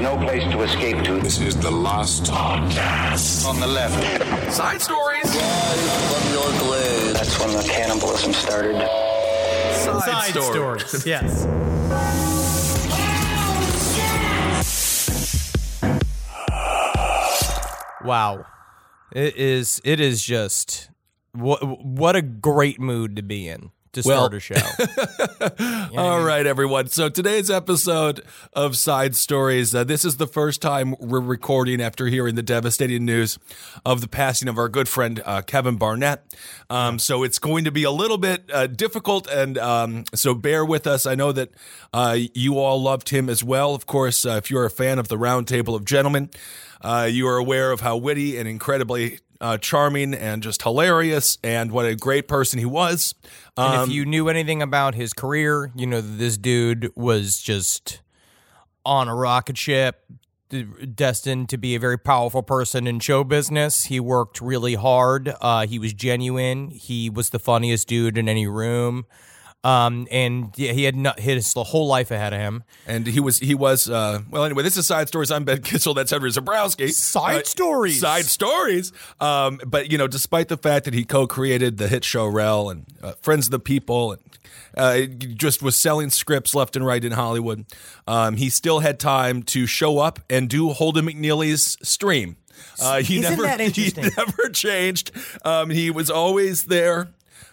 no place to escape to. This is the last podcast. On the left. Side stories. From your glade. That's when the cannibalism started. Side stories. Yes. Wow. It is just what a great mood to be in to start a show. All right, everyone. So today's episode of Side Stories, this is the first time we're recording after hearing the devastating news of the passing of our good friend Kevin Barnett. So it's going to be a little bit difficult, and so bear with us. I know that you all loved him as well. Of course, if you're a fan of the Round Table of Gentlemen, you are aware of how witty and incredibly charming and just hilarious, and what a great person he was. And if you knew anything about his career, you know that this dude was just on a rocket ship, destined to be a very powerful person in show business. He worked really hard. He was genuine. He was the funniest dude in any room. And yeah, he had his whole life ahead of him. And he was, well, anyway, this is Side Stories. I'm Ben Kissel. That's Henry Zabrowski. Side Stories. Side Stories. But, you know, despite the fact that he co-created the hit show Rel and Friends of the People, and he just was selling scripts left and right in Hollywood, he still had time to show up and do Holden McNeely's stream. Isn't that interesting? He never changed. He was always there.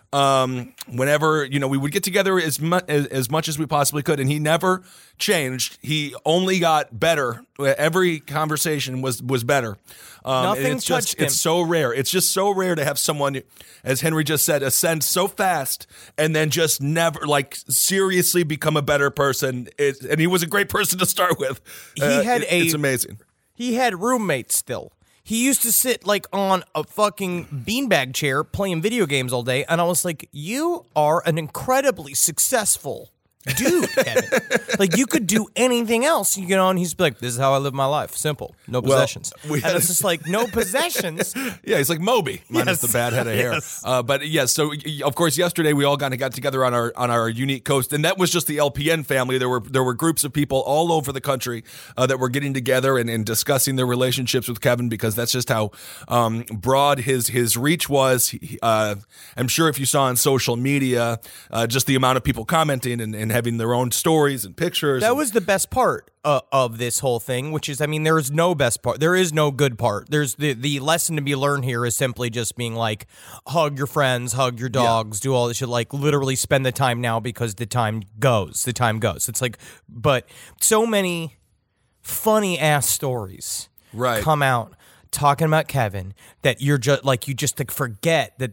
Whenever, you know, we would get together as much as we possibly could, and he never changed. He only got better. Every conversation was better. Nothing touched him. It's so rare. It's just so rare to have someone, as Henry just said, ascend so fast and then just never, like, seriously become a better person. And he was a great person to start with. It's amazing. He had roommates still. He used to sit, like, on a fucking beanbag chair playing video games all day, and I was like, you are an incredibly successful dude, Kevin. Like, you could do anything else, you know, and he's like, this is how I live my life. Simple. No possessions. And it's just like, no possessions. Yeah, he's like Moby, minus the bad head of hair. Yes. But yes, so of course yesterday we all got together on our unique coast, and that was just the LPN family. There were groups of people all over the country that were getting together and discussing their relationships with Kevin, because that's just how broad his reach was. I'm sure if you saw on social media just the amount of people commenting and having their own stories and pictures. That was the best part of this whole thing, which is, I mean, there is no best part. There is no good part. There's the lesson to be learned here is simply just being like, hug your friends, hug your dogs, do all this shit, like literally spend the time now because the time goes. It's like, but so many funny ass stories come out talking about Kevin that you're just like, you just like forget that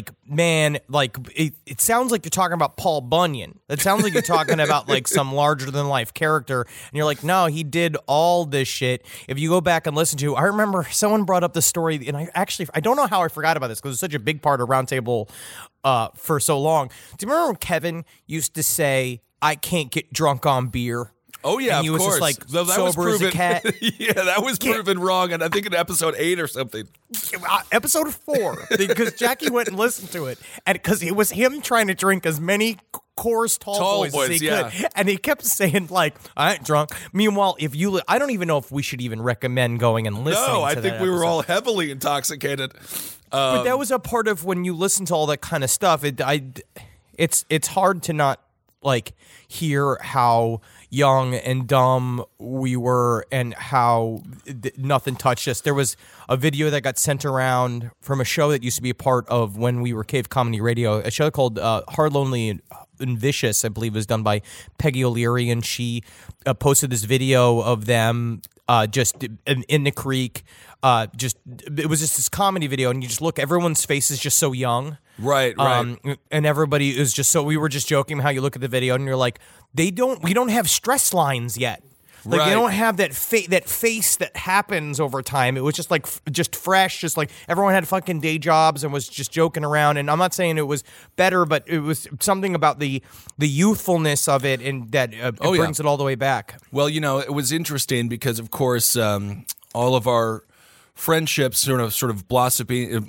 it sounds like you're talking about Paul Bunyan. It sounds like you're talking about like some larger than life character, and you're like, no, he did all this shit. If you go back and listen to, I remember someone brought up the story, and I don't know how I forgot about this because it's such a big part of Roundtable for so long. Do you remember when Kevin used to say, I can't get drunk on beer? Oh, yeah, and he of was course. Just like So that sober was proven, as a cat. Yeah, that was proven wrong, and I think in episode 8 or something. Episode 4, because Jackie went and listened to it, and because it was him trying to drink as many Coors Tall Boys as he could, and he kept saying like, "I ain't drunk." Meanwhile, if you, I don't even know if we should even recommend going and listening. No, I to think that we were episode. all heavily intoxicated. But that was a part of when you listen to all that kind of stuff. It's hard to not like hear how young and dumb we were and how nothing touched us. There was a video that got sent around from a show that used to be a part of when we were Cave Comedy Radio, a show called Hard, Lonely, and Vicious, I believe was done by Peggy O'Leary, and she posted this video of them just in the creek. It was just this comedy video, and you just look, everyone's face is just so young. Right. And everybody is just so, we were just joking how you look at the video and you're like, we don't have stress lines yet. Like they don't have that face that happens over time. It was just like just fresh, just like everyone had fucking day jobs and was just joking around. And I'm not saying it was better, but it was something about the youthfulness of it, and that brings it all the way back. Well, you know, it was interesting because, of course, all of our friendships sort of blossoming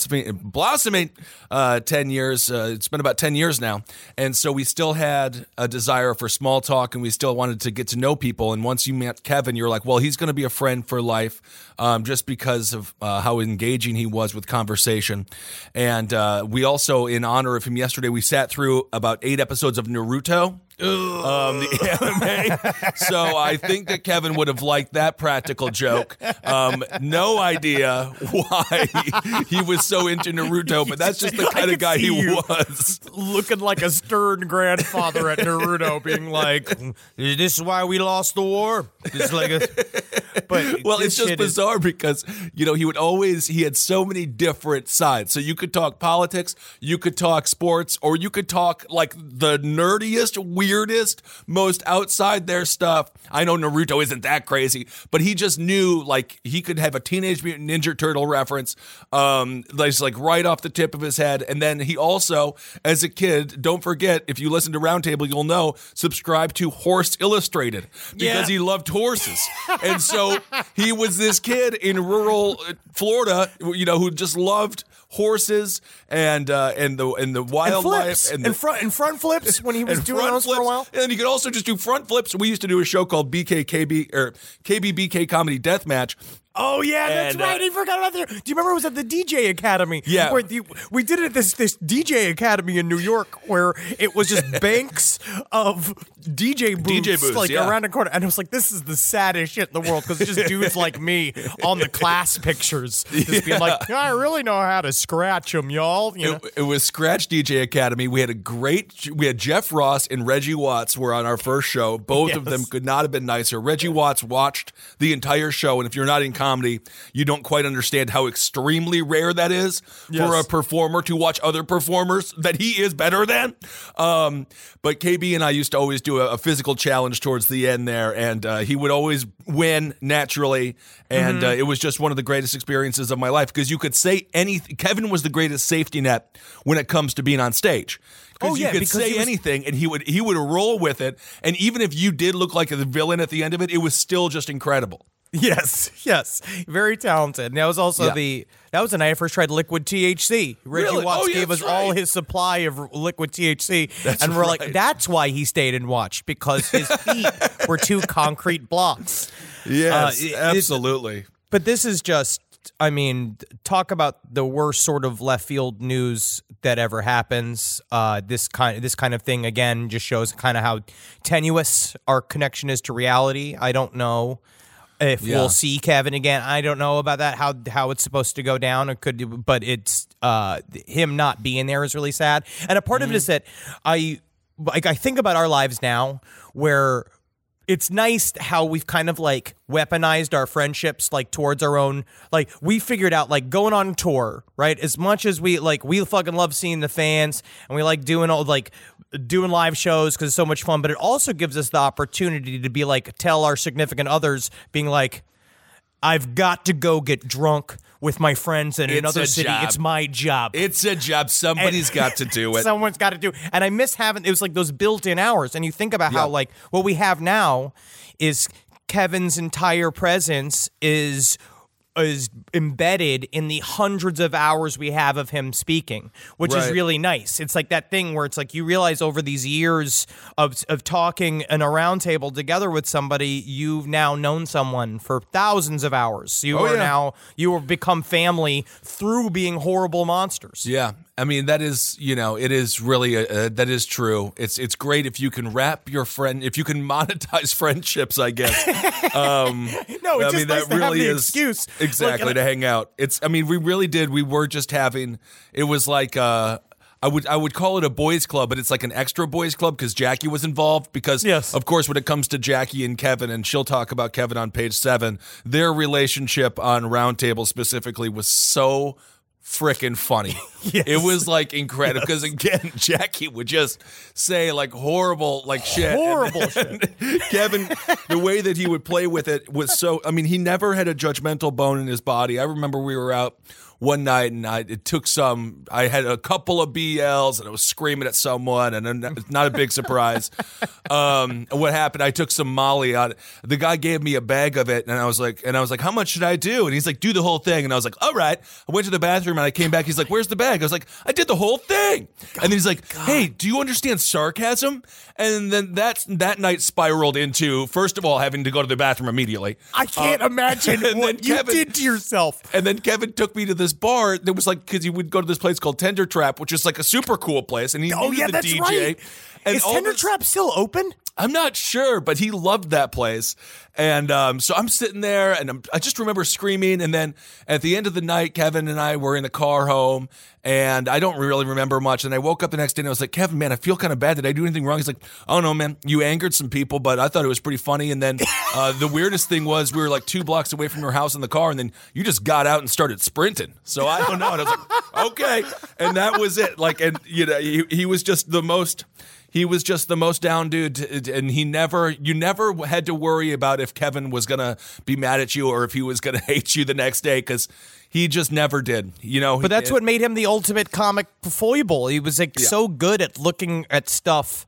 10 years. It's been about 10 years now. And so we still had a desire for small talk, and we still wanted to get to know people. And once you met Kevin, you're like, well, he's going to be a friend for life, just because of how engaging he was with conversation. And we also, in honor of him yesterday, we sat through about 8 episodes of Naruto. The anime. So I think that Kevin would have liked that practical joke. No idea why he was so into Naruto, but that's just the kind of guy he was. Looking like a stern grandfather at Naruto, being like, "This is why we lost the war." Just like but well, it's just bizarre because he had so many different sides. So you could talk politics, you could talk sports, or you could talk like the nerdiest, weirdest, most outside there stuff. I know Naruto isn't that crazy, but he just knew like he could have a Teenage Mutant Ninja Turtle reference, like right off the tip of his head. And then he also, as a kid, don't forget, if you listen to Roundtable, you'll know, subscribe to Horse Illustrated because he loved horses. And so he was this kid in rural Florida, who just loved horses and the wildlife and front flips when he was doing those for a while. And you could also just do front flips. We used to do a show called KBBK Comedy Deathmatch. Oh yeah, that's right. I forgot about that. Do you remember it was at the DJ Academy? Yeah, where we did it at this DJ Academy in New York, where it was just banks of DJ booths like around the corner, and it was like, this is the saddest shit in the world because it's just dudes like me on the class pictures, just being like, I really know how to scratch them, y'all. It was Scratch DJ Academy. We had Jeff Ross and Reggie Watts were on our first show. Both of them could not have been nicer. Reggie Watts watched the entire show, and if you're not in comedy, you don't quite understand how extremely rare that is for a performer to watch other performers that he is better than. But KB and I used to always do a physical challenge towards the end there, and he would always win naturally. And it was just one of the greatest experiences of my life because you could say anything. Kevin was the greatest safety net when it comes to being on stage. Because you could say anything, and he would roll with it. And even if you did look like the villain at the end of it, it was still just incredible. Yes, very talented. And that was also that was the night I first tried liquid THC. Reggie Watts gave us all his supply of liquid THC, and we're like, that's why he stayed and watched, because his feet were 2 concrete blocks. Yes, absolutely. But this is just, I mean, talk about the worst sort of left field news that ever happens. This kind of thing again just shows kind of how tenuous our connection is to reality. I don't know if we'll see Kevin again. I don't know about that, how it's supposed to go down. But it's him not being there is really sad. And a part of it is that I think about our lives now, where it's nice how we've kind of like weaponized our friendships like towards our own. Like we figured out like going on tour, right? As much as we fucking love seeing the fans and we like doing live shows because it's so much fun, but it also gives us the opportunity to be like, tell our significant others, being like, I've got to go get drunk with my friends in another city. Job. It's my job. It's a job. Somebody's got to do it. Someone's got to do it. And I miss having, it was like those built-in hours. And you think about how like what we have now is Kevin's entire presence is embedded in the hundreds of hours we have of him speaking, which is really nice. It's like that thing where it's like you realize over these years of talking in a round table together with somebody, you've now known someone for thousands of hours. You have become family through being horrible monsters. Yeah. I mean, that is, it is really, that is true. It's great if you can if you can monetize friendships, I guess. It's just nice to have the excuse. Exactly, to hang out. We really did. We were just having, it was like, I would call it a boys club, but it's like an extra boys club because Jackie was involved. Because, of course, when it comes to Jackie and Kevin, and she'll talk about Kevin on page 7, their relationship on Roundtable specifically was so freaking funny. It was like incredible because again, Jackie would just say like horrible like shit. Shit. Kevin, the way that he would play with it was so, he never had a judgmental bone in his body. I remember we were out one night, and I had a couple of BLs, and I was screaming at someone, and it's not a big surprise. What happened? I took some Molly out. The guy gave me a bag of it, and I was like, how much should I do? And he's like, do the whole thing. And I was like, all right. I went to the bathroom, and I came back. He's like, where's the bag? I was like, I did the whole thing. And then he's like, hey, do you understand sarcasm? And then that night spiraled into, first of all, having to go to the bathroom immediately. I can't imagine what you did to yourself. And then Kevin took me to this bar that was like, because he would go to this place called Tender Trap, which is like a super cool place. And he knew the that's DJ. right. And is Tender Trap still open? I'm not sure, but he loved that place. And so I'm sitting there, and I just remember screaming. And then at the end of the night, Kevin and I were in the car home, and I don't really remember much. And I woke up the next day, and I was like, Kevin, man, I feel kind of bad. Did I do anything wrong? He's like, oh, no, man, you angered some people, but I thought it was pretty funny. And then the weirdest thing was we were like 2 blocks away from your house in the car, and then you just got out and started sprinting. So I don't know. And I was like, okay. And that was it. Like, and, you know, he was just the most... He was just the most down dude, and you never had to worry about if Kevin was going to be mad at you or if he was going to hate you the next day, because he just never did, you know. But that's what made him the ultimate comic foible. He was like so good at looking at stuff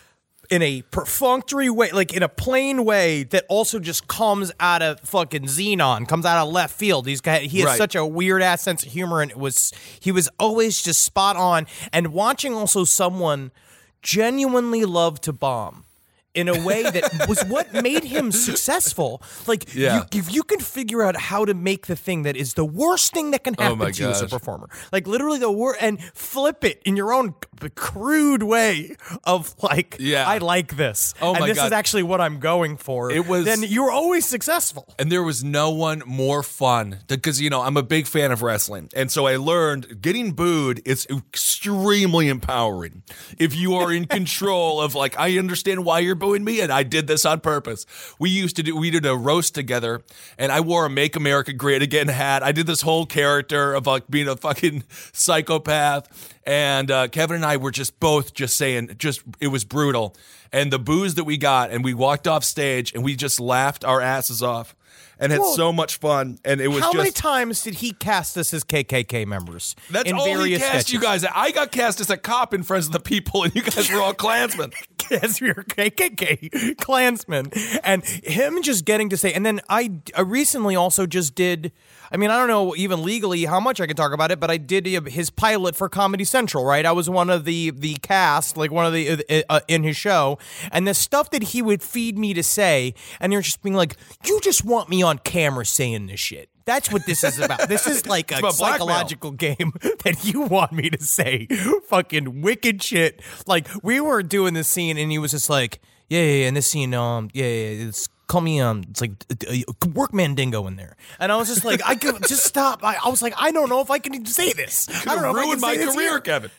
in a perfunctory way, like in a plain way that also just comes out of fucking Xenon, comes out of left field. He has such a weird ass sense of humor, and he was always just spot on. And watching also someone genuinely love to bomb in a way that was what made him successful. Like, if you can figure out how to make the thing that is the worst thing that can happen to you as a performer, like literally the worst, and flip it in your own crude way of like, I like this. And this is actually what I'm going for. Then you're always successful. And there was no one more fun because, you know, I'm a big fan of wrestling. And so I learned getting booed is extremely empowering. If you are in control of like, I understand why you're booing me, and I did this on purpose. We did a roast together, and I wore a Make America Great Again hat. I did this whole character of like being a fucking psychopath, and Kevin and I were both saying it was brutal. And the booze that we got, and we walked off stage, and we just laughed our asses off. And had so much fun, and it was How many times did he cast us as KKK members? That's in all various he cast sketches? you guys. I got cast as a cop in Friends of the People, and you guys were all Klansmen. Yes, we were KKK Klansmen. And him just getting to say, and then I recently also just did, I mean, I don't know even legally how much I can talk about it, but I did his pilot for Comedy Central, right? I was one of the cast, like one of the, in his show, and the stuff that he would feed me to say, and you're just being like, you just want me on camera saying this shit. That's what this is about. This is like a psychological game that you want me to say fucking wicked shit. Like, we were doing this scene, and he was just like, yeah, in this scene, it's call me, it's like Workman Dingo in there. And I was just like, I could just stop. I was like, I don't know if I can say this. I don't know ruined my career, Kevin.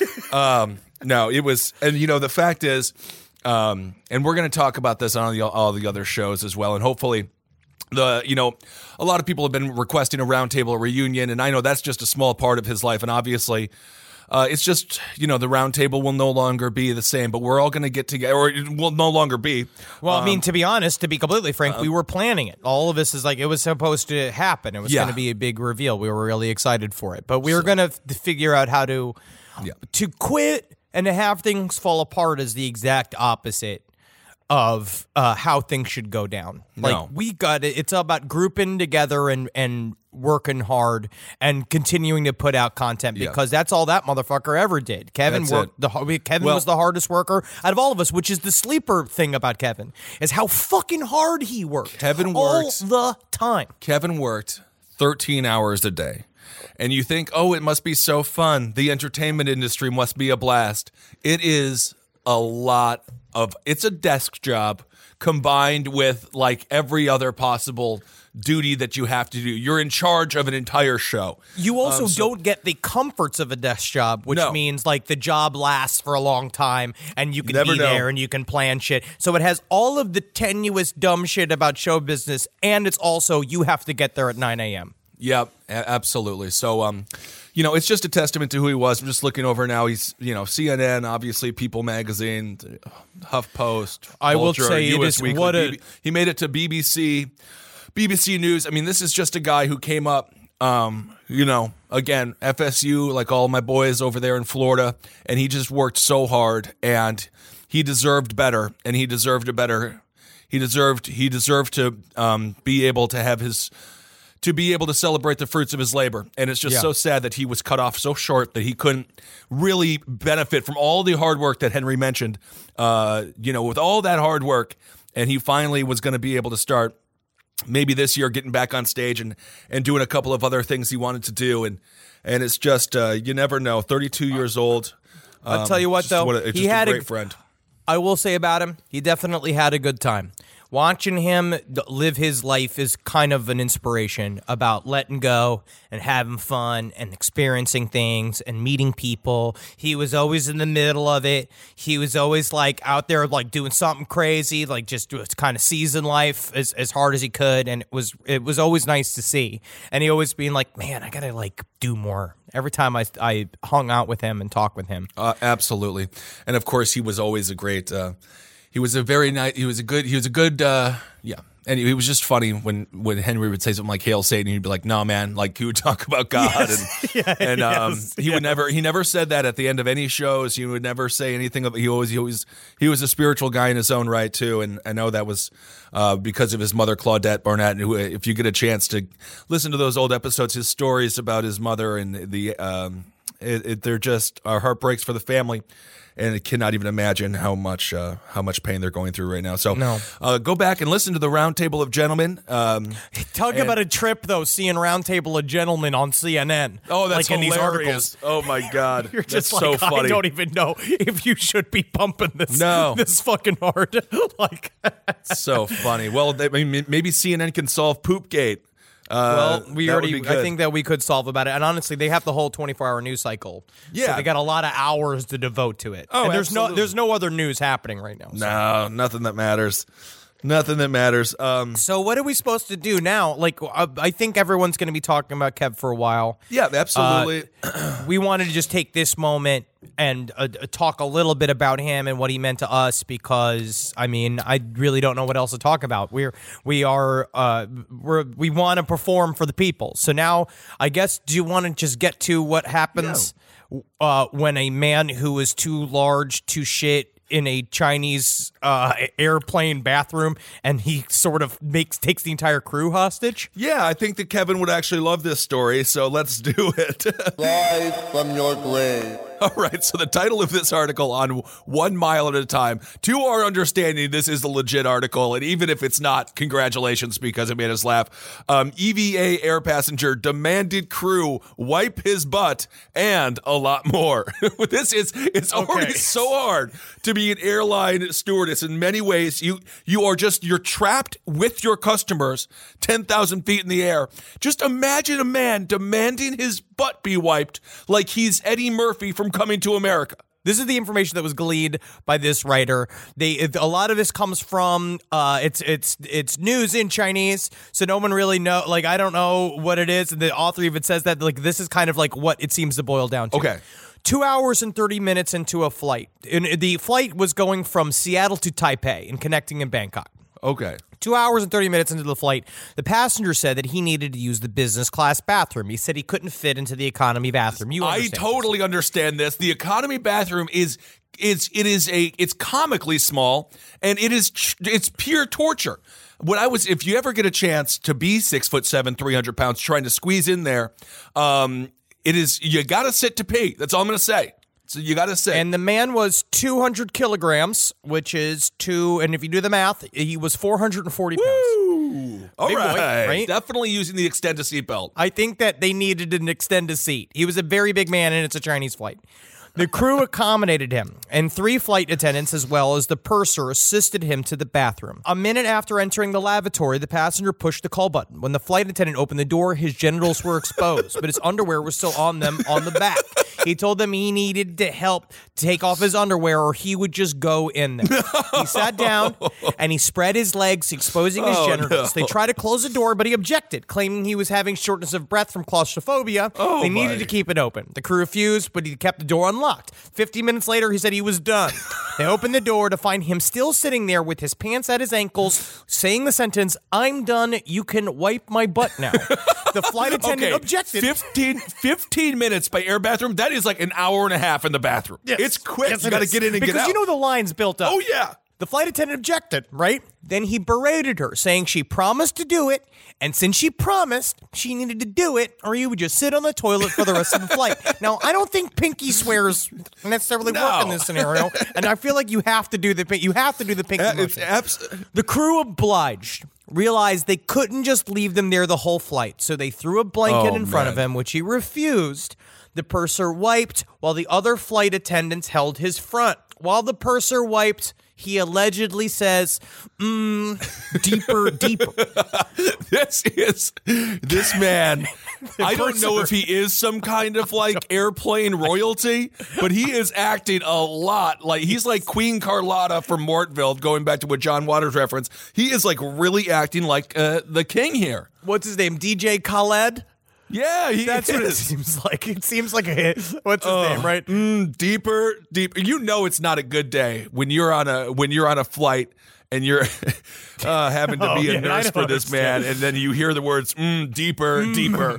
No, it was, and you know, the fact is, and we're going to talk about this on all the other shows as well, and hopefully, a lot of people have been requesting a roundtable reunion, and I know that's just a small part of his life, and obviously, it's just, you know, the roundtable will no longer be the same, but we're all going to get together, or it will no longer be. Well, I mean, to be honest, to be completely frank, we were planning it. All of this is like, it was supposed to happen. It was going to be a big reveal. We were really excited for it, but we were going to figure out how to quit and to have things fall apart is the exact opposite of how things should go down. Like, we got it. It's about grouping together and working hard and continuing to put out content because that's all that motherfucker ever did. Kevin was the hardest worker out of all of us, which is the sleeper thing about Kevin, is how fucking hard he worked. Kevin worked all the time. Kevin worked 13 hours a day. And you think, oh, it must be so fun. The entertainment industry must be a blast. It is a lot of, it's a desk job combined with like every other possible duty that you have to do. You're in charge of an entire show. You also don't get the comforts of a desk job, which means like the job lasts for a long time and you can be there and you can plan shit. So it has all of the tenuous dumb shit about show business, and it's also you have to get there at 9 a.m. Yep, absolutely. So, you know, it's just a testament to who he was. I'm just looking over now. He's, you know, CNN, obviously, People Magazine, HuffPost, I Vulture, will say US it is Weekly. He made it to BBC News. I mean, this is just a guy who came up Again, FSU, like all my boys over there in Florida, and he just worked so hard, and he deserved better, and he deserved it better. He deserved to be able to have to be able to celebrate the fruits of his labor. And it's just so sad that he was cut off so short that he couldn't really benefit from all the hard work that Henry mentioned, with all that hard work. And he finally was going to be able to start maybe this year getting back on stage and doing a couple of other things he wanted to do. And it's just, you never know. 32 years old. I'll tell you what, though. He had a great friend. I will say about him, he definitely had a good time. Watching him live his life is kind of an inspiration about letting go and having fun and experiencing things and meeting people. He was always in the middle of it. He was always like out there like doing something crazy, like just kind of seizing life as hard as he could. And it was always nice to see. And he always being like, man, I gotta like do more. Every time I hung out with him and talked with him. Absolutely. And of course he was always a great, he was a good, and he was just funny when Henry would say something like "Hail Satan," he'd be like, "No, man," like he would talk about God, he never said that at the end of any shows. He would never say anything. He was a spiritual guy in his own right too, and I know that was because of his mother Claudette Barnett. Who, if you get a chance to listen to those old episodes, his stories about his mother and they're just heartbreaks for the family. And I cannot even imagine how much pain they're going through right now. So go back and listen to the Roundtable of Gentlemen. Talk about a trip, though, seeing Roundtable of Gentlemen on CNN. Oh, that's like hilarious. In these articles. Oh, my God. You're just that's like, so funny. I don't even know if you should be pumping this fucking hard. So funny. Well, maybe CNN can solve Poopgate. I think that we could solve about it. And honestly, they have the whole 24-hour news cycle. Yeah. So they got a lot of hours to devote to it. Oh, and there's no other news happening right now. So. No, nothing that matters. Nothing that matters. So what are we supposed to do now? Like, I think everyone's going to be talking about Kev for a while. Yeah, absolutely. We wanted to just take this moment and talk a little bit about him and what he meant to us, because I mean, I really don't know what else to talk about. We want to perform for the people. So now, I guess, do you want to just get to what happens when a man who is too large to shit in a Chinese airplane bathroom, and he sort of takes the entire crew hostage? Yeah, I think that Kevin would actually love this story, so let's do it. Live from your grave. All right, so the title of this article on 1 Mile at a Time. To our understanding, this is a legit article, and even if it's not, congratulations, because it made us laugh. EVA air passenger demanded crew wipe his butt, and a lot more. It's already so hard to be an airline stewardess. In many ways, you're trapped with your customers 10,000 feet in the air. Just imagine a man demanding his butt be wiped like he's Eddie Murphy from Coming to America. This is the information that was gleaned by this writer. A lot of this comes from it's news in Chinese, so no one really know. Like, I don't know what it is. And the author even says that like this is kind of like what it seems to boil down to. Okay. 2 hours and 30 minutes into a flight. And the flight was going from Seattle to Taipei and connecting in Bangkok. Okay. 2 hours and 30 minutes into the flight, the passenger said that he needed to use the business class bathroom. He said he couldn't fit into the economy bathroom. I totally understand this. The economy bathroom is comically small, and it's pure torture. If you ever get a chance to be 6'7", 300 pounds, trying to squeeze in there, you got to sit to pee. That's all I'm going to say. So you got to sit. And the man was 200 kilograms, which is and if you do the math, he was 440 pounds. Woo! All Big right. boy, right? Definitely using the extended seatbelt. I think that they needed an extended seat. He was a very big man, and it's a Chinese flight. The crew accommodated him, and 3 flight attendants as well as the purser assisted him to the bathroom. A minute after entering the lavatory, the passenger pushed the call button. When the flight attendant opened the door, his genitals were exposed, but his underwear was still on them on the back. He told them he needed to help take off his underwear or he would just go in there. He sat down and he spread his legs, exposing his genitals. no. They tried to close the door, but he objected, claiming he was having shortness of breath from claustrophobia. They needed to keep it open. The crew refused, but he kept the door unlocked. 50 minutes later, he said he was done. They opened the door to find him still sitting there with his pants at his ankles, saying the sentence, "I'm done, you can wipe my butt now." The flight attendant objected. 15 minutes by air bathroom, that is like an hour and a half in the bathroom. Yes. It's quick. Yes, you it got to is. get in and because get out. you know the line's built up. Oh, yeah. The flight attendant objected, right? Then he berated her, saying she promised to do it, and since she promised, she needed to do it, or he would just sit on the toilet for the rest of the flight. Now, I don't think pinky swears necessarily work in this scenario, and I feel like you have to do the pinky motion. The crew obliged. Realized they couldn't just leave them there the whole flight, so they threw a blanket in front of him, which he refused. The purser wiped while the other flight attendants held his front. While the purser wiped, he allegedly says, deeper, deeper. This man, I don't know if he is some kind of like airplane royalty, but he is acting a lot like he's like Queen Carlotta from Mortville, going back to what John Waters referenced. He is like really acting like the king here. What's his name? DJ Khaled? Yeah, That's what it seems like. It seems like a hit. What's his name, right? Deeper. You know it's not a good day when you're on a flight and you're having to be a nurse for this man, and then you hear the words deeper, deeper.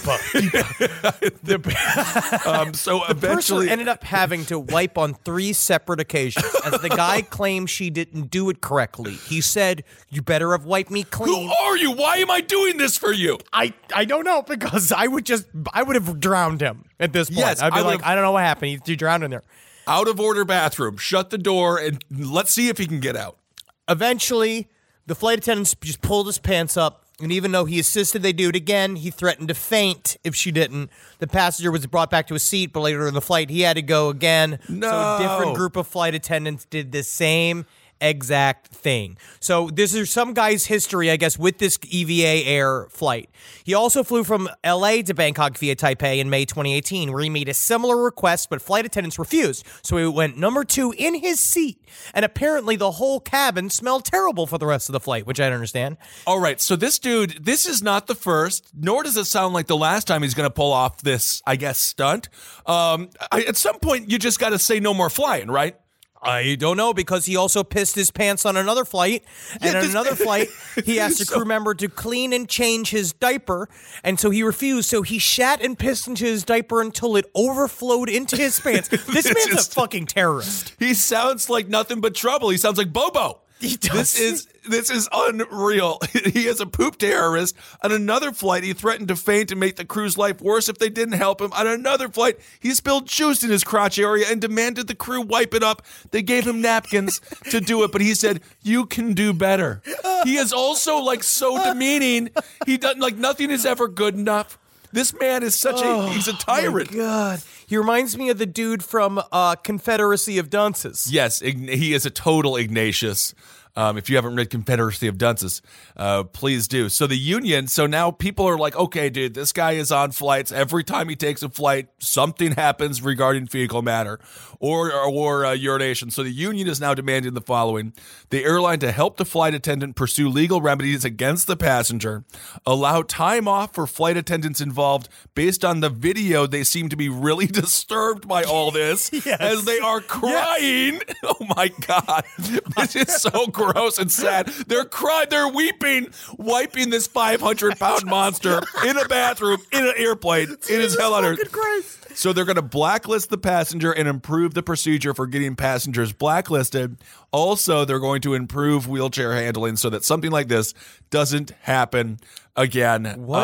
So The purser eventually ended up having to wipe on 3 separate occasions, as the guy claimed she didn't do it correctly. He said, "You better have wiped me clean." Who are you? Why am I doing this for you? I don't know, because I would have drowned him at this point. Yes, I'd be I like, would've- I don't know what happened. You drowned in there. Out of order bathroom. Shut the door and let's see if he can get out. Eventually, the flight attendants just pulled his pants up, and even though he insisted they do it again, he threatened to faint if she didn't. The passenger was brought back to a seat, but later in the flight, he had to go again. No. So a different group of flight attendants did the same exact thing. So this is some guy's history, I guess, with this EVA Air flight. He also flew from LA to Bangkok via Taipei in May 2018, where he made a similar request, but flight attendants refused. So he went number 2 in his seat, and apparently the whole cabin smelled terrible for the rest of the flight, which I don't understand. All right, so this dude, this is not the first, nor does it sound like the last time he's going to pull off this, I guess, stunt. At some point, you just got to say no more flying, right? I don't know, because he also pissed his pants on another flight. And on another flight, he asked a crew member to clean and change his diaper. And so he refused. So he shat and pissed into his diaper until it overflowed into his pants. This man's a fucking terrorist. He sounds like nothing but trouble. He sounds like Bobo. He does. This is unreal. He is a poop terrorist. On another flight, he threatened to faint and make the crew's life worse if they didn't help him. On another flight, he spilled juice in his crotch area and demanded the crew wipe it up. They gave him napkins to do it, but he said, "You can do better." He is also like so demeaning. He doesn't like nothing is ever good enough. This man is he's a tyrant. God. He reminds me of the dude from Confederacy of Dunces. Yes, he is a total Ignatius. If you haven't read Confederacy of Dunces, please do. So the union, so now people are like, okay, dude, this guy is on flights. Every time he takes a flight, something happens regarding fecal matter or urination. So the union is now demanding the following. The airline to help the flight attendant pursue legal remedies against the passenger, allow time off for flight attendants involved. Based on the video, they seem to be really disturbed by all this as they are crying. Yes. Oh my God. This is so gross and sad. They're crying, they're weeping, wiping this 500-pound monster in a bathroom, in an airplane. It is hell on earth. Christ. So they're going to blacklist the passenger and improve the procedure for getting passengers blacklisted. Also, they're going to improve wheelchair handling so that something like this doesn't happen again.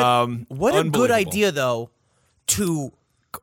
What a good idea, though, to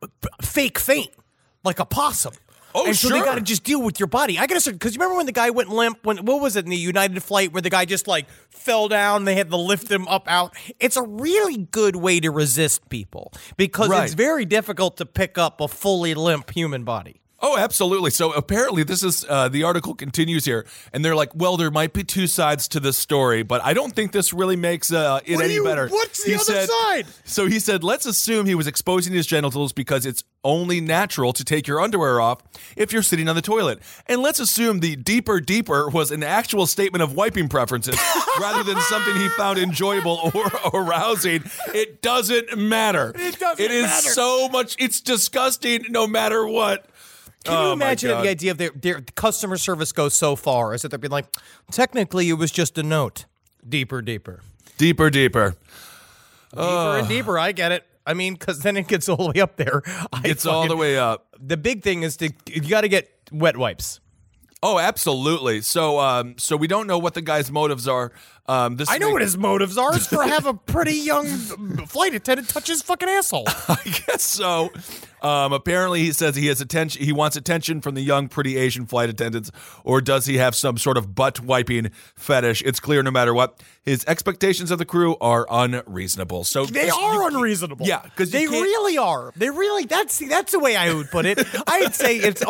fake faint like a possum. Oh, and so sure. they got to just deal with your body. I got to say, because you remember when the guy went limp? What was it in the United flight where the guy just like fell down? They had to lift him up out. It's a really good way to resist people because it's very difficult to pick up a fully limp human body. Oh, absolutely. So apparently this is, the article continues here, and they're like, well, there might be two sides to this story, but I don't think this really makes it any better. What's the other side? So he said, let's assume he was exposing his genitals because it's only natural to take your underwear off if you're sitting on the toilet. And let's assume the deeper was an actual statement of wiping preferences rather than something he found enjoyable or arousing. It doesn't matter. It is so much. It's disgusting no matter what. Can you imagine the idea of their customer service goes so far as that they're being like, technically it was just a note. Deeper. Deeper. Deeper and deeper. I get it. I mean, because then it gets all the way up there. It's all the way up. The big thing is you got to get wet wipes. Oh, absolutely. So we don't know what the guy's motives are. I know what his motives are. Is for have a pretty young flight attendant touch his fucking asshole. I guess so. Apparently, he says he has attention. He wants attention from the young, pretty Asian flight attendants, or does he have some sort of butt wiping fetish? It's clear, no matter what, his expectations of the crew are unreasonable. So they are unreasonable. Yeah, because they really are. They really. That's the way I would put it. I'd say it's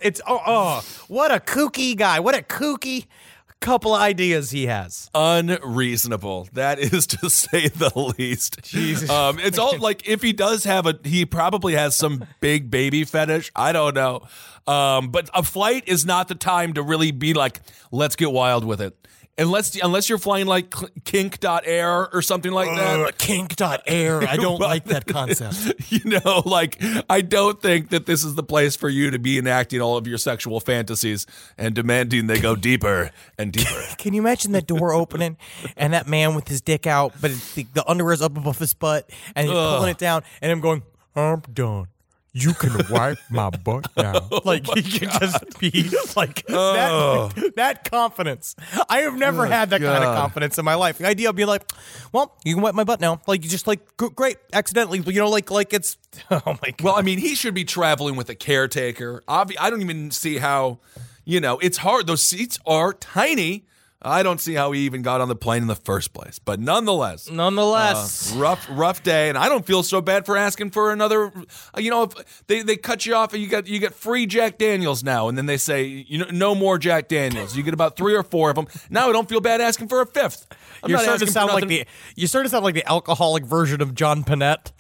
what a kooky guy. What a kooky couple of ideas he has. Unreasonable. That is to say the least. Jesus. It's all like if he does have he probably has some big baby fetish. I don't know. But a flight is not the time to really be like, let's get wild with it. Unless you're flying like kink.air or something like that. Kink.air. I don't like that concept. I don't think that this is the place for you to be enacting all of your sexual fantasies and demanding they go deeper and deeper. Can you imagine that door opening and that man with his dick out, but the underwear is up above his butt and he's pulling it down and him going, I'm done. You can wipe my butt now. Like, he can just be like that confidence. I have never had that kind of confidence in my life. The idea of being like, well, you can wipe my butt now. Like, you just like, great, accidentally, like it's, oh my God. Well, I mean, he should be traveling with a caretaker. I don't even see how, it's hard. Those seats are tiny. I don't see how he even got on the plane in the first place. But nonetheless, rough day, and I don't feel so bad for asking for another. If they cut you off, and you get free Jack Daniels now, and then they say no more Jack Daniels. You get about 3 or 4 of them. Now I don't feel bad asking for a 5th. You're starting to sound like the alcoholic version of John Panette.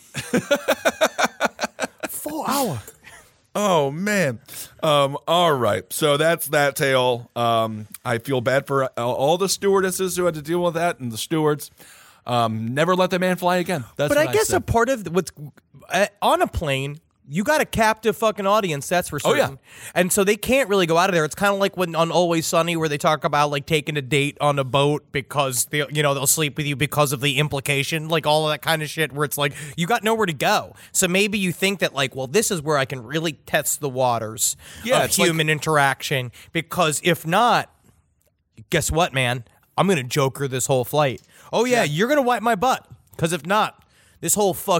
4 hour. Oh, man. All right. So that's that tale. I feel bad for all the stewardesses who had to deal with that and the stewards. Never let the man fly again. That's but what I guess said. a part of what's on a plane, you got a captive fucking audience, that's for certain. Oh, yeah. And so they can't really go out of there. It's kind of like when on Always Sunny where they talk about like taking a date on a boat because they'll sleep with you because of the implication, like all of that kind of shit where it's like you got nowhere to go. So maybe you think that like, well, this is where I can really test the waters of human interaction, because if not, guess what, man? I'm going to joker this whole flight. Oh yeah, you're going to wipe my butt, because if not, the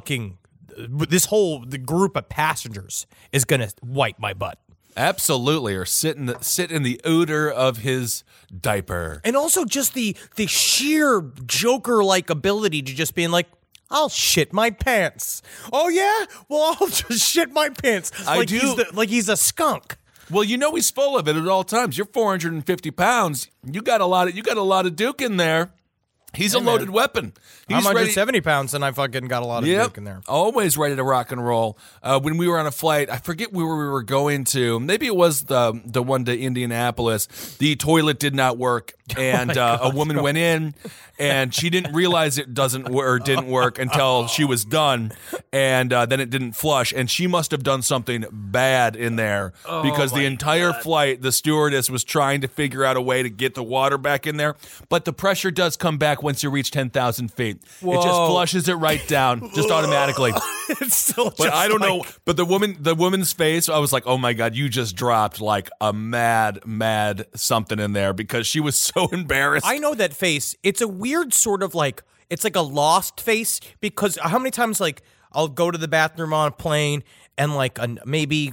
group of passengers is going to wipe my butt. Absolutely, or sit in the odor of his diaper. And also just the sheer Joker-like ability to just being like, I'll shit my pants. Oh yeah? Well, I'll just shit my pants. He's a skunk. Well, he's full of it at all times. You're 450 pounds. You got a lot of Duke in there. He's a loaded weapon. I'm 170 pounds, and I fucking got a lot of Duke in there. Always ready to rock and roll. When we were on a flight, I forget where we were going to. Maybe it was the one to Indianapolis. The toilet did not work, and a woman went in, and she didn't realize it didn't work until she was done, and then it didn't flush, and she must have done something bad in there because the entire flight, the stewardess was trying to figure out a way to get the water back in there, but the pressure does come back once you reach 10,000 feet. Whoa. It just flushes it right down, just automatically. It's still but I don't know. But the woman's face, I was like, oh my God, you just dropped like a mad something in there, because she was so embarrassed. I know that face. It's a weird sort of like, it's like a lost face, because how many times like I'll go to the bathroom on a plane and like maybe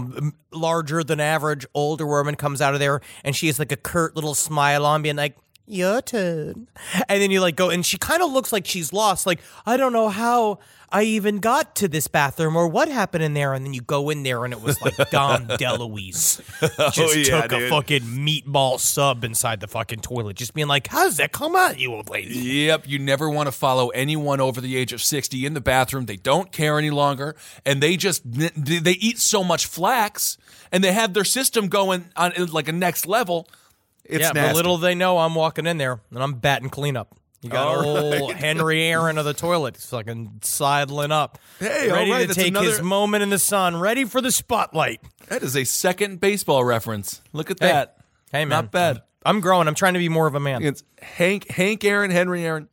larger than average older woman comes out of there and she has like a curt little smile on, being like, your turn. And then you like go, and she kind of looks like she's lost. Like, I don't know how I even got to this bathroom or what happened in there. And then you go in there and it was like Dom DeLuise just took a fucking meatball sub inside the fucking toilet, just being like, how does that come out, you old lady? Yep, you never want to follow anyone over the age of 60 in the bathroom. They don't care any longer, and they eat so much flax, and they have their system going on like a next level. It's nasty. But little they know I'm walking in there, and I'm batting cleanup. You got old Henry Aaron of the toilet fucking sidling up. Hey, ready to take his moment in the sun, ready for the spotlight. That is a second baseball reference. Look at that. Hey, man. Not bad. I'm growing. I'm trying to be more of a man. It's Hank Aaron, Henry Aaron.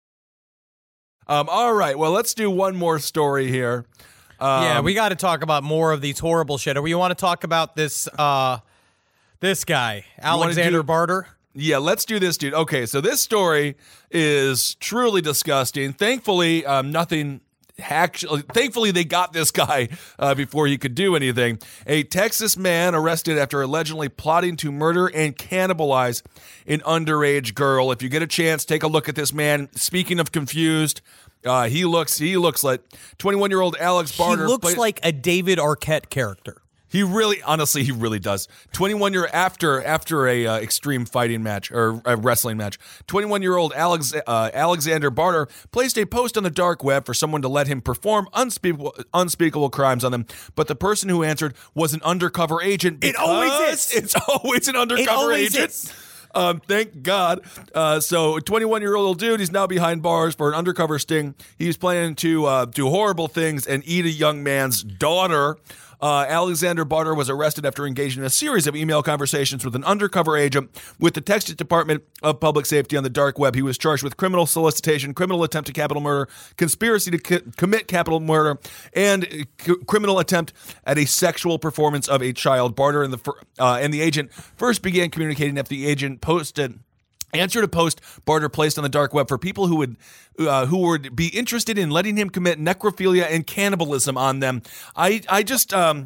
All right, well, let's do one more story here. Yeah, we got to talk about more of these horrible shit. Or you want to talk about this guy, Alexander Barter? Yeah, let's do this, dude. Okay, so this story is truly disgusting. Thankfully, Thankfully, they got this guy before he could do anything. A Texas man arrested after allegedly plotting to murder and cannibalize an underage girl. If you get a chance, take a look at this man. Speaking of confused, he looks like 21-year-old Alex Barter. He looks like a David Arquette character. He really does. 21-year after a extreme fighting match or a wrestling match. 21-year-old Alexander Barter placed a post on the dark web for someone to let him perform unspeakable crimes on them. But the person who answered was an undercover agent. It always is. It's always an undercover agent. Thank God. So 21-year-old dude, he's now behind bars for an undercover sting. He's planning to do horrible things and eat a young man's daughter. Alexander Barter was arrested after engaging in a series of email conversations with an undercover agent with the Texas Department of Public Safety on the dark web. He was charged with criminal solicitation, criminal attempt to capital murder, conspiracy to commit capital murder, and criminal attempt at a sexual performance of a child. Barter and the agent first began communicating after the agent answered a post Barter placed on the dark web for people who would be interested in letting him commit necrophilia and cannibalism on them. I just I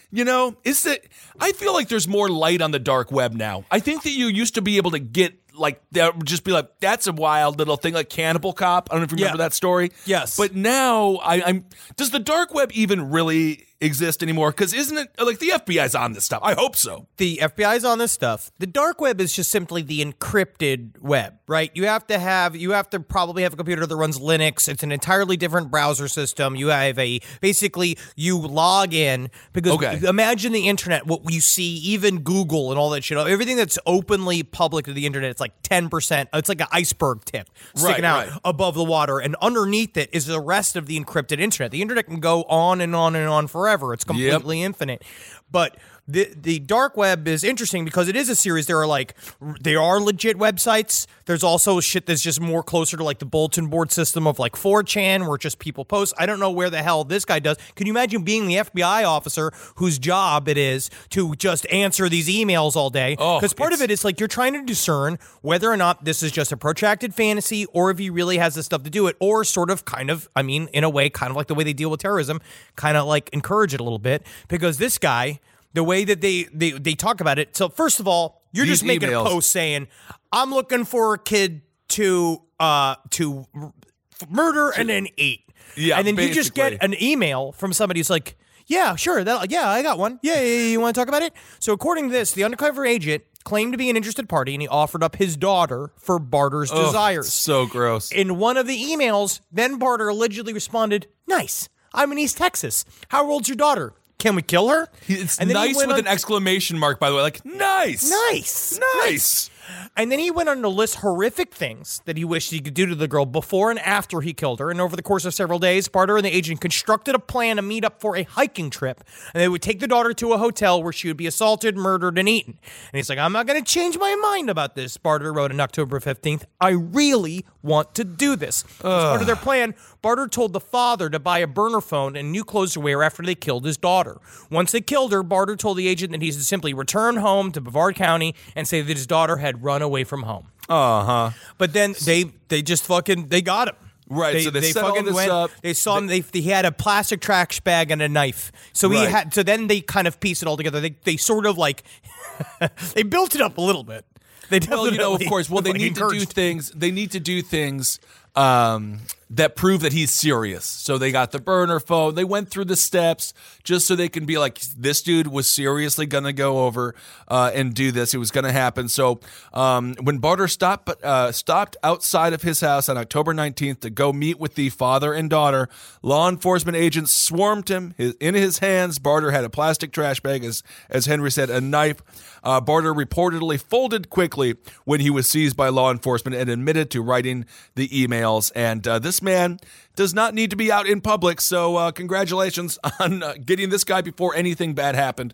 feel like there's more light on the dark web now. I think that you used to be able to get like that, just be like, that's a wild little thing, like Cannibal Cop. I don't know if you remember that story. Yes, but now does the dark web even really exist anymore? Because isn't it like the FBI's on this stuff? I hope so. The FBI's on this stuff. The dark web is just simply the encrypted web, right? You have to probably have a computer that runs Linux. It's an entirely different browser system. You have you log in because imagine the internet, what you see, even Google and all that shit, everything that's openly public to the internet, it's like 10%. It's like an iceberg tip sticking out above the water, and underneath it is the rest of the encrypted internet. The internet can go on and on and on forever. It's completely infinite. But the dark web is interesting because it is a series. There are legit websites. There's also shit that's just more closer to like the bulletin board system of like 4chan, where just people post. I don't know where the hell this guy does. Can you imagine being the FBI officer whose job it is to just answer these emails all day? Because part of it is like you're trying to discern whether or not this is just a protracted fantasy or if he really has the stuff to do it, or sort of in a way, kind of like the way they deal with terrorism, kind of like encourage it a little bit. Because this guy, the way that they talk about it. So first of all, you're just making a post saying, I'm looking for a kid to murder and then eat. Yeah, and then you just get an email from somebody who's like, yeah, sure. I got one. Yeah, you want to talk about it? So according to this, the undercover agent claimed to be an interested party, and he offered up his daughter for Barter's desires. So gross. In one of the emails, then Barter allegedly responded, nice. I'm in East Texas. How old's your daughter? Can we kill her? It's nice with an exclamation mark, by the way. Like, nice. And then he went on to list horrific things that he wished he could do to the girl before and after he killed her. And over the course of several days, Barter and the agent constructed a plan to meet up for a hiking trip. And they would take the daughter to a hotel where she would be assaulted, murdered, and eaten. And he's like, I'm not going to change my mind about this, Barter wrote on October 15th. I really want to do this. As part of their plan, Barter told the father to buy a burner phone and new clothes to wear after they killed his daughter. Once they killed her, Barter told the agent that he should simply return home to Brevard County and say that his daughter had run away from home. But then they got him. Right, so they set all this up. They saw him. He had a plastic trash bag and a knife. So So then they kind of pieced it all together. They sort of like they built it up a little bit. They Well, of definitely course. Well, they need to do encouraged. things. They need to do things that prove that he's serious. So they got the burner phone. They went through the steps just so they can be like, this dude was seriously going to go over and do this. It was going to happen. So when Barter stopped outside of his house on October 19th to go meet with the father and daughter, law enforcement agents swarmed him. In his hands, Barter had a plastic trash bag, as Henry said, a knife. Barter reportedly folded quickly when he was seized by law enforcement and admitted to writing the emails. And this man does not need to be out in public, so congratulations on getting this guy before anything bad happened.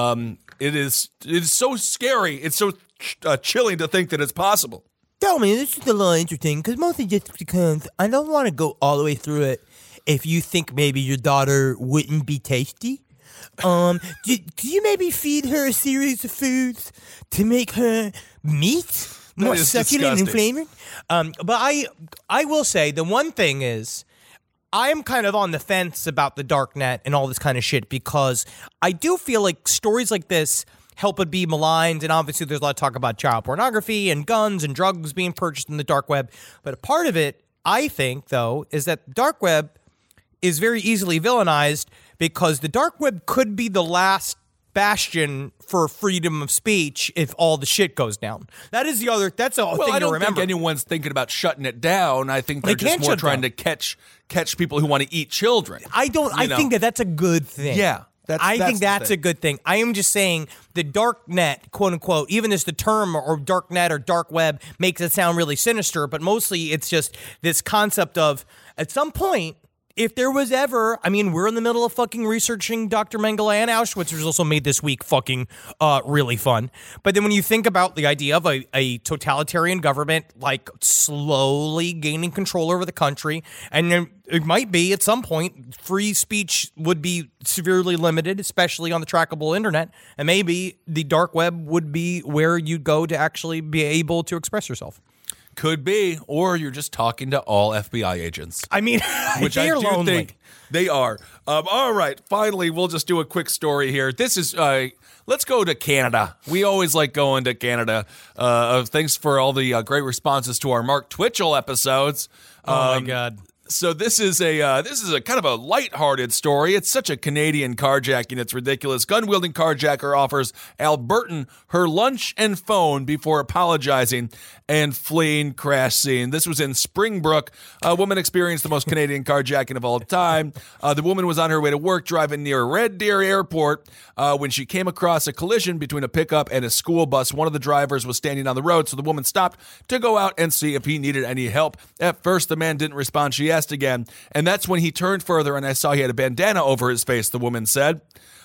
It is so scary. It's so chilling to think that it's possible. Tell me, this is a little interesting, because mostly just because I don't want to go all the way through it if you think maybe your daughter wouldn't be tasty. Do you maybe feed her a series of foods to make her meat more is succulent and disgusting. flavored? But I will say the one thing is I'm kind of on the fence about the dark net and all this kind of shit because I do feel like stories like this help it be maligned, and obviously there's a lot of talk about child pornography and guns and drugs being purchased in the dark web. But a part of it, I think, though, is that the dark web is very easily villainized because the dark web could be the last bastion for freedom of speech if all the shit goes down. That's a Well, thing I to don't remember. think anyone's thinking about shutting it down. I think they're They just can't more shut trying down. to catch people who want to eat children. I know. think that's a good thing. Yeah, I think the that's thing. a good thing. I am just saying the dark net, quote unquote, even as the term or dark net or dark web makes it sound really sinister, but mostly it's just this concept of at some point, if there was ever, I mean, we're in the middle of fucking researching Dr. Mengele and Auschwitz, which was also made this week fucking really fun. But then when you think about the idea of a totalitarian government, like slowly gaining control over the country, and then it might be at some point free speech would be severely limited, especially on the trackable internet, and maybe the dark web would be where you'd go to actually be able to express yourself. Could be, or you're just talking to all FBI agents. I mean, Which I they're do lonely. think they are. All right, finally, we'll just do a quick story here. This is, let's go to Canada. We always like going to Canada. Thanks for all the great responses to our Mark Twitchell episodes. Oh my God. So this is a kind of a lighthearted story. It's such a Canadian carjacking, it's ridiculous. Gun-wielding carjacker offers Albertan her lunch and phone before apologizing and fleeing crash scene. This was in Springbrook. A woman experienced the most Canadian carjacking of all time. The woman was on her way to work driving near Red Deer Airport when she came across a collision between a pickup and a school bus. One of the drivers was standing on the road, so the woman stopped to go out and see if he needed any help. At first, the man didn't respond. She asked again, and that's when he turned further and I saw he had a bandana over his face, the woman said.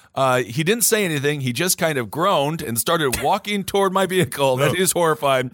He didn't say anything. He just kind of groaned and started walking toward my vehicle. That is horrifying.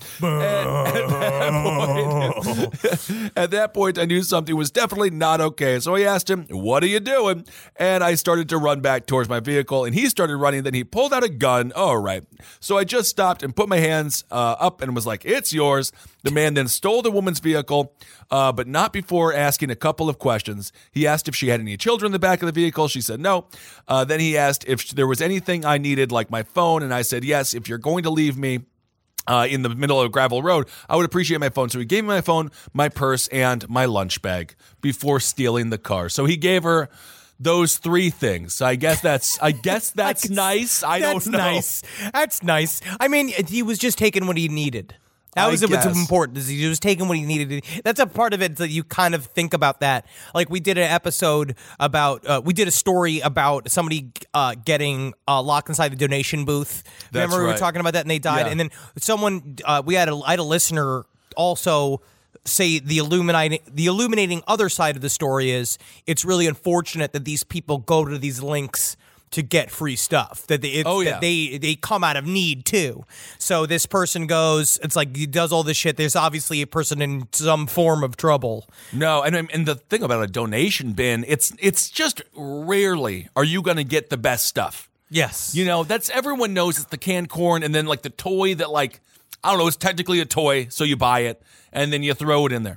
At that point, I knew something was definitely not okay. So I asked him, "What are you doing?" And I started to run back towards my vehicle, and he started running. Then he pulled out a gun. All right. So I just stopped and put my hands up and was like, "It's yours." The man then stole the woman's vehicle, but not before asking a couple of questions. He asked if she had any children in the back of the vehicle. She said no. Then he asked if there was anything I needed, like my phone, and I said yes. If you're going to leave me in the middle of a gravel road, I would appreciate my phone. So he gave me my phone, my purse, and my lunch bag before stealing the car. So he gave her those three things. I guess that's nice. I don't know. Nice. That's nice. I mean, he was just taking what he needed. That was what's guess. important. Is he was taking what he needed. That's a part of it that you kind of think about that. Like we did an episode about, we did a story about somebody getting locked inside the donation booth. Remember we were right. talking about that and they died. Yeah. And then someone, I had a listener also say the illuminating other side of the story is it's really unfortunate that these people go to these links to get free stuff, that they come out of need too. So this person goes, it's like he does all this shit. There's obviously a person in some form of trouble. No, and the thing about a donation bin, it's just rarely are you going to get the best stuff. Yes. You know, that's everyone knows it's the canned corn and then like the toy that like, I don't know, it's technically a toy, so you buy it and then you throw it in there.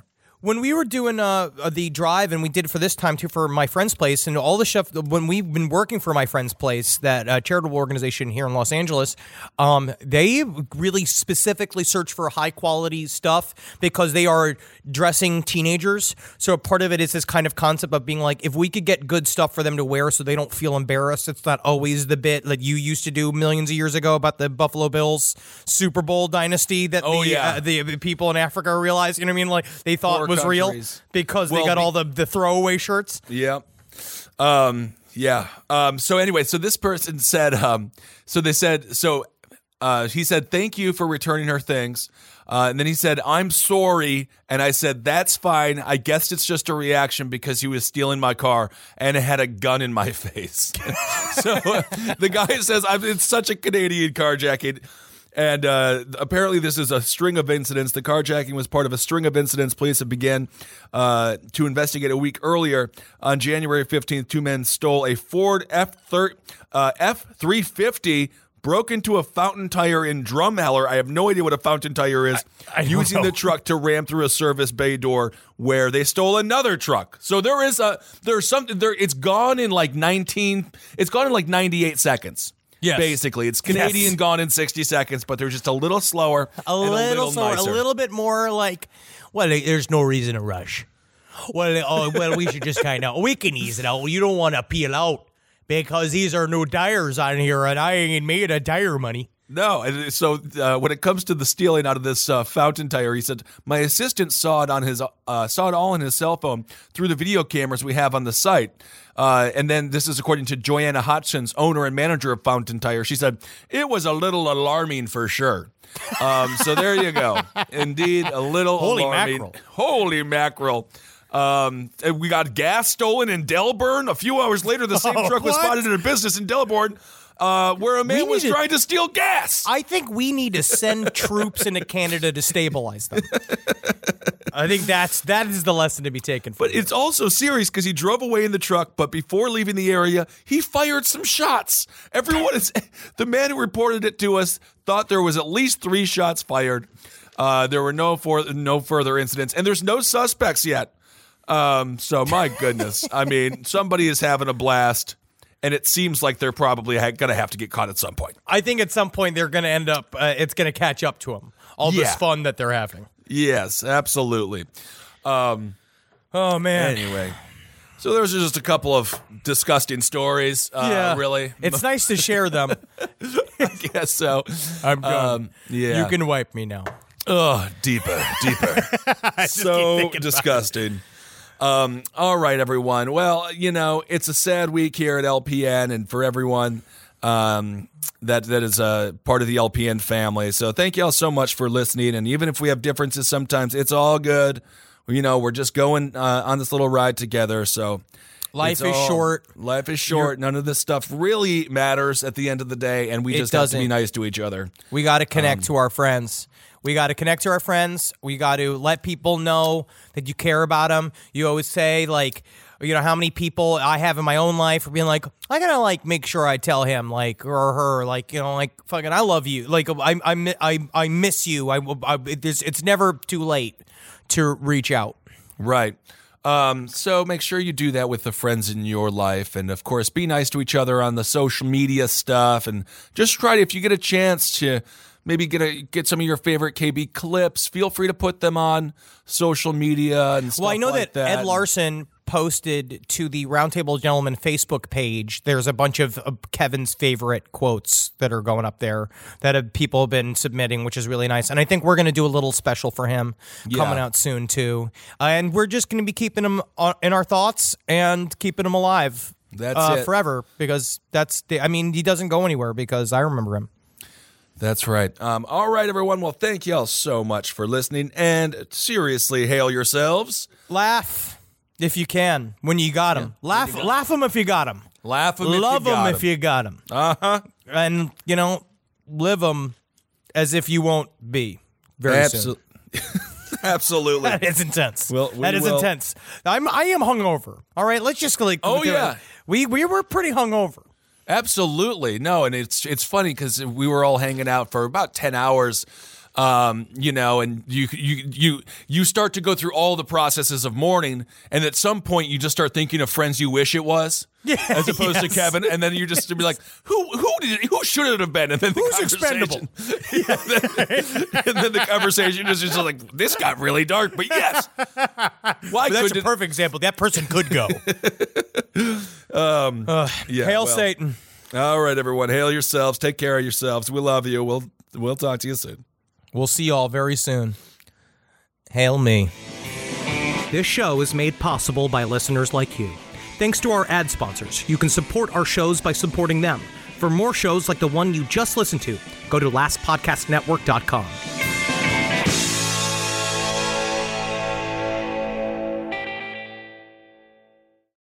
When we were doing the drive, and we did it for this time too for my friend's place, and all the stuff, when we've been working for my friend's place, that charitable organization here in Los Angeles, they really specifically search for high quality stuff because they are dressing teenagers. So part of it is this kind of concept of being like, if we could get good stuff for them to wear so they don't feel embarrassed, it's not always the bit that you used to do millions of years ago about the Buffalo Bills Super Bowl dynasty that the people in Africa realized, you know what I mean? Like they thought Poor was real countries. because they got all the throwaway shirts. Yeah. So anyway, so this person said, he said, thank you for returning her things. And then he said, I'm sorry. And I said, that's fine. I guess it's just a reaction because he was stealing my car and it had a gun in my face. So the guy says, it's such a Canadian carjacking. And apparently this is a string of incidents. The carjacking was part of a string of incidents police have began to investigate a week earlier. On January 15th, two men stole a Ford F-350, broke into a fountain tire in Drumheller. I have no idea what a fountain tire is. Using the truck to ram through a service bay door where they stole another truck. So there's something there. It's gone in like 98 seconds. Yes. Basically, it's Canadian gone in 60 seconds, but they're just a little slower, A little slower, nicer. a little bit more like, well, there's no reason to rush. Well, we should just we can ease it out. You don't want to peel out because these are new tires on here, and I ain't made a tire money. No, and so when it comes to the stealing out of this fountain tire, he said my assistant saw it all on his cell phone through the video cameras we have on the site. And then this is according to Joanna Hodgson, owner and manager of Fountain Tire. She said it was a little alarming for sure. So there you go. Indeed, a little alarming. Mackerel. Holy mackerel. And we got gas stolen in Delburn. A few hours later, the same truck was spotted in a business in Delburn. Where a man was trying to steal gas. I think we need to send troops into Canada to stabilize them. I think that is the lesson to be taken. But it's also serious because he drove away in the truck, but before leaving the area, he fired some shots. The man who reported it to us thought there was at least 3 shots fired. There were no further incidents, and there's no suspects yet. So my goodness, I mean, somebody is having a blast. And it seems like they're probably going to have to get caught at some point. I think at some point they're going to end up, it's going to catch up to them. All this fun that they're having. Yes, absolutely. Oh, man. Anyway, so those are just a couple of disgusting stories, really. It's nice to share them. I guess so. I'm done. Yeah. You can wipe me now. Oh, deeper. So disgusting. All right, everyone. Well, it's a sad week here at LPN and for everyone that is a part of the LPN family. So thank you all so much for listening. And even if we have differences sometimes, it's all good. We're just going on this little ride together. So Life is short. Life is short. None of this stuff really matters at the end of the day, and we just have to be nice to each other. We got to connect to our friends. We got to connect to our friends. We got to let people know that you care about them. You always say, like, how many people I have in my own life are being like, I gotta make sure I tell him or her fucking I love you, I miss you. It's never too late to reach out. Right. So make sure you do that with the friends in your life, and of course, be nice to each other on the social media stuff, and just try to, if you get a chance to. Maybe get some of your favorite KB clips. Feel free to put them on social media and stuff like that. Well, I know that Ed Larson posted to the Roundtable Gentlemen Facebook page. There's a bunch of Kevin's favorite quotes that are going up there that people have been submitting, which is really nice. And I think we're going to do a little special for him coming out soon, too. And we're just going to be keeping him in our thoughts and keeping him alive forever because he doesn't go anywhere because I remember him. That's right. All right, everyone. Well, thank y'all so much for listening. And seriously, hail yourselves. Laugh if you can when you got them. Laugh them if you got them. Laugh them Love if you got them if you got them. Uh-huh. And, live them as if you won't be very soon. Absolutely. That is intense. That is intense. I am hungover. All right, let's just we were pretty hungover. Absolutely. No, and it's funny because we were all hanging out for about 10 hours you know, and you start to go through all the processes of mourning, and at some point you just start thinking of friends you wish it was, as opposed to Kevin, and then you just be like, who should it have been? And then Who's expendable? And then the conversation is just like, this got really dark, but yes, why? That's a perfect example. That person could go. Hail Satan. All right, everyone, hail yourselves. Take care of yourselves. We love you. We'll talk to you soon. We'll see y'all very soon. Hail me. This show is made possible by listeners like you. Thanks to our ad sponsors, you can support our shows by supporting them. For more shows like the one you just listened to, go to lastpodcastnetwork.com.